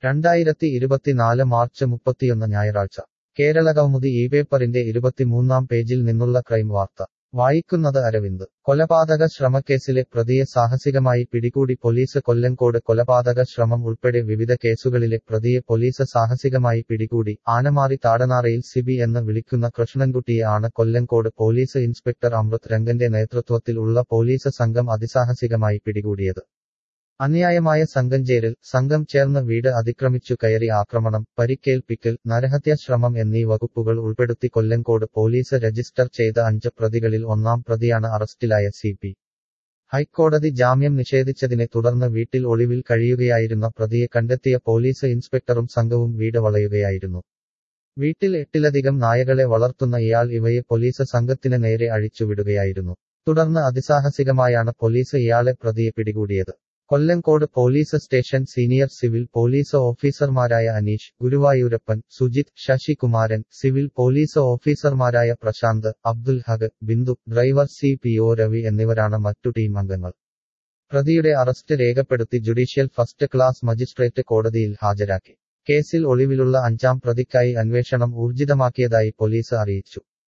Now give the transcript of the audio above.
2024 March 31 ഞായറാഴ്ച കേരളകൗമുദി ഈ പേപ്പറിന്റെ 23-ാം പേജിൽ നിന്നുള്ള ക്രൈം വാർത്ത വായിക്കുന്നത് അരവിന്ദ് കൊലപാതക ശ്രമക്കേസിലെ പ്രതിയെ സാഹസികമായി പിടികൂടി പോലീസ് കൊല്ലങ്കോട് കൊലപാതക ശ്രമം ഉൾപ്പെടെ വിവിധ കേസുകളിലെ പ്രതിയെ പോലീസ് സാഹസികമായി പിടികൂടി ആനമാറി താടനാറയിൽ സിബി എന്ന് വിളിക്കുന്ന കൃഷ്ണൻകുട്ടിയെ ആണ് കൊല്ലങ്കോട് പോലീസ് ഇൻസ്പെക്ടർ അമൃത് രംഗന്റെ നേതൃത്വത്തിൽ ഉള്ള പോലീസ് സംഘം അതിസാഹസികമായി പിടികൂടിയത് അന്യായമായ സംഘം ചേർന്ന് വീട് അതിക്രമിച്ചു കയറി ആക്രമണം പരിക്കേൽപ്പിക്കൽ നരഹത്യാശ്രമം എന്നീ വകുപ്പുകൾ ഉൾപ്പെടുത്തി കൊല്ലങ്കോട് പോലീസ് രജിസ്റ്റർ ചെയ്ത 5 പ്രതികളിൽ 1-ാം പ്രതിയാണ് അറസ്റ്റിലായ സിപി ഹൈക്കോടതി ജാമ്യം നിഷേധിച്ചതിനെ തുടർന്ന് വീട്ടിൽ ഒളിവിൽ കഴിയുകയായിരുന്ന പ്രതിയെ കണ്ടെത്തിയ പോലീസ് ഇൻസ്പെക്ടറും സംഘവും വീട് വളയുകയായിരുന്നു വീട്ടിൽ 8-ലധികം നായകളെ വളർത്തുന്ന ഇയാൾ ഇവയെ പോലീസ് സംഘത്തിന് നേരെ അഴിച്ചുവിടുകയായിരുന്നു തുടർന്ന് അതിസാഹസികമായാണ് പോലീസ് ഇയാളെ പ്രതിയെ പിടികൂടിയത് Kollengode police station senior civil police ഓഫീസർമാരായ അനീഷ് ഗുരുവായൂരപ്പൻ സുജിത് ശശികുമാരൻ സിവിൽ പോലീസ് ഓഫീസർമാരായ പ്രശാന്ത് അബ്ദുൽ ഹഖ് ബിന്ദു ഡ്രൈവർ CPO രവി എന്നിവരാണ് മറ്റു ടീം അംഗങ്ങൾ പ്രതിയുടെ അറസ്റ്റ് രേഖപ്പെടുത്തി ജുഡീഷ്യൽ ഫസ്റ്റ് ക്ലാസ് മജിസ്ട്രേറ്റ് കോടതിയിൽ ഹാജരാക്കി കേസിൽ ഒളിവിലുള്ള 5-ാം പ്രതിക്കായി അന്വേഷണം ഊർജിതമാക്കിയതായി പോലീസ് അറിയിച്ചു